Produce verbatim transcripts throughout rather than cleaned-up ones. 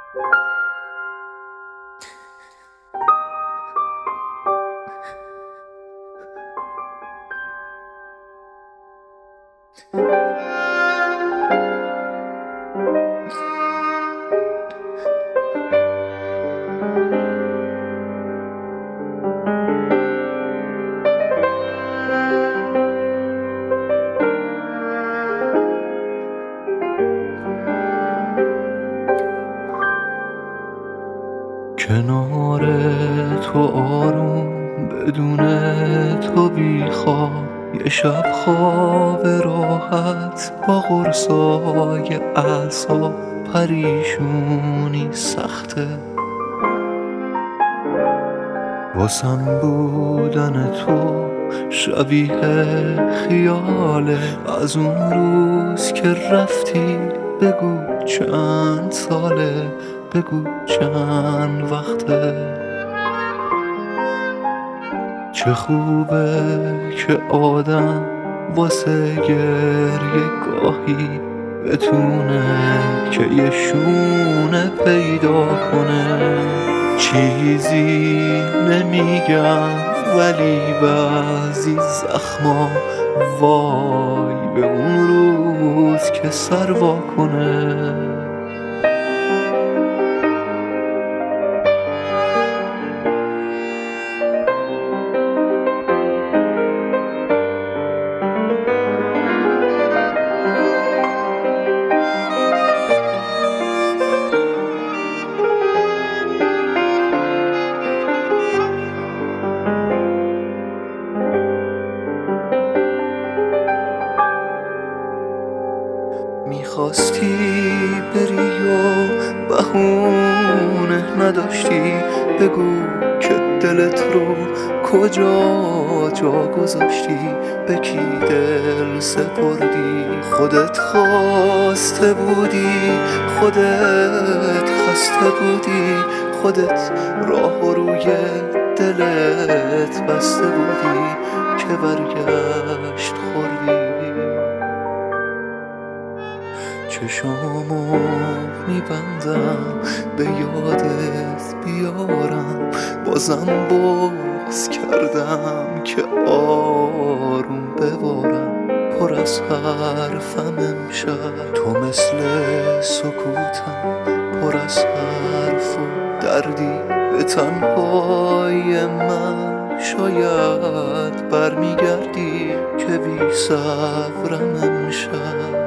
کنار تو آروم بدون تو بیخواب، یه شب خواب راحت با قرصای اعصاب، پریشونی سخته واسم بودن تو، شبیه خیاله از اون روز که رفتی. بگو چند ساله، بگو چند وقته. چه خوبه که آدم واسه گریه گاهی بتونه که یه شونه پیدا کنه. چیزی نمیگم ولی بعضی زخما وای به اون روز که سر وا کنه. میخواستی بری و بهونه نداشتی، بگو که دلت رو کجا جا گذاشتی، به کی دل سپردی. خودت خواسته بودی، خودت خسته بودی، خودت راه روی دلت بسته بودی که برگشت خوردی. چشامو میبندم به یادت بیارم، بازم بغض کردم که آروم ببارم. پر از حرفم امشب تو مثل سکوتم، پر از حرف و دردی به تنهای من. شاید برمیگردی که بی صبرم امشب.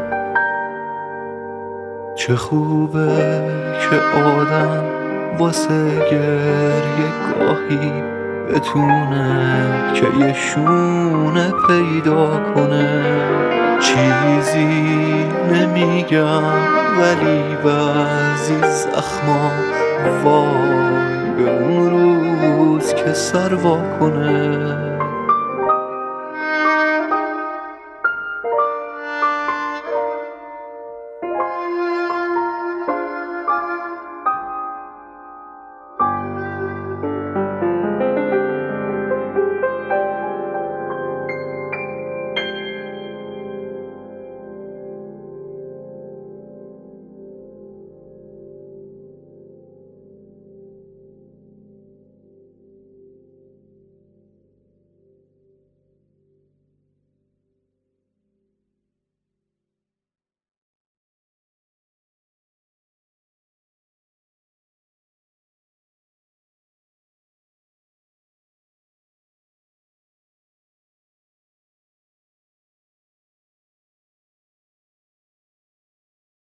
چه خوبه که آدم واسه گریه گاهی بتونه که یه شونه پیدا کنه. چیزی نمیگم ولی بعضی زخما وای به اون روز که سر وا کنه.